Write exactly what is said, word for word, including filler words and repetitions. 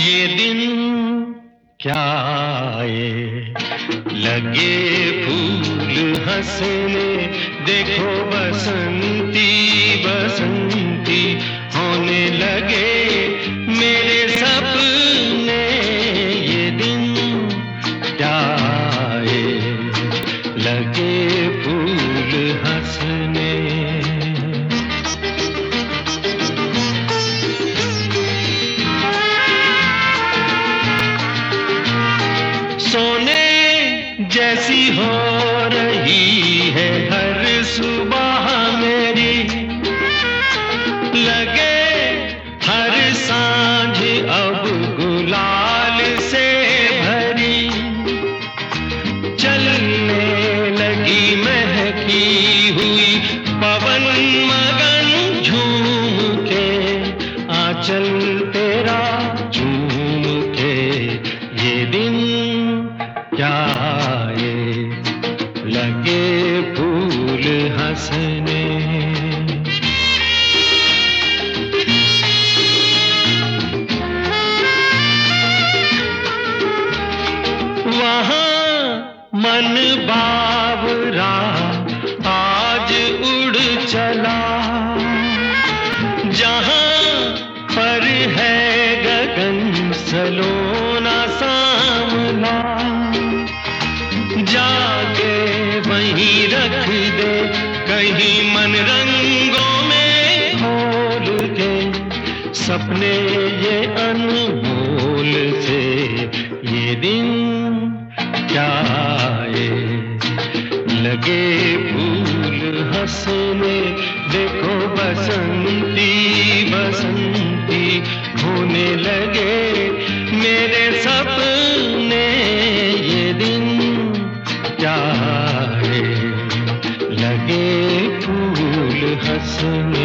ये दिन क्या आए, लगे फूल हंसने, देखो बसंती बसंती होने लगे मेरे सपने। ये दिन क्या आए, लगे फूल हंसने। सोने जैसी हो रही है हर सुबह मेरी, लगे हर सांझ अब गुलाल से भरी। चलने लगी महकी हुई पवन मगन झूम के, आंचल तेरा झूम के। ये दिन क्या आए, लगे फूल हंसने। वहाँ मन बावरा आज उड़ चला, जहाँ पर है गगन सलोना सांवला। जाके वहीं रख दे कहीं मन रंगों में खोल के, सपने ये अनमोल से। ये दिन क्या आए, लगे फूल हंसने, देखो बसंती बसंती होने लगे मेरे सपने। ये दिन क्या आए, लगे फूल हंसने।